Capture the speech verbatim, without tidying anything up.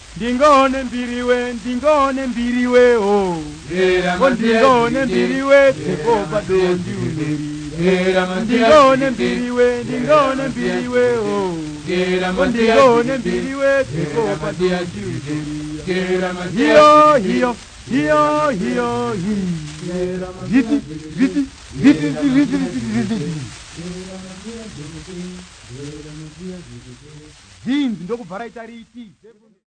ndingone mbiriwe ndingone mbiriwe oh ndingone mbiriwe tekopa dondi unurira ndingone mbiriwe ndingone mbiriwe oh ndingone mbiriwe tekopa dondi unurira hiyo hiyo hiyo hiyo viti viti viti viti viti zindi ndokubvara ita riti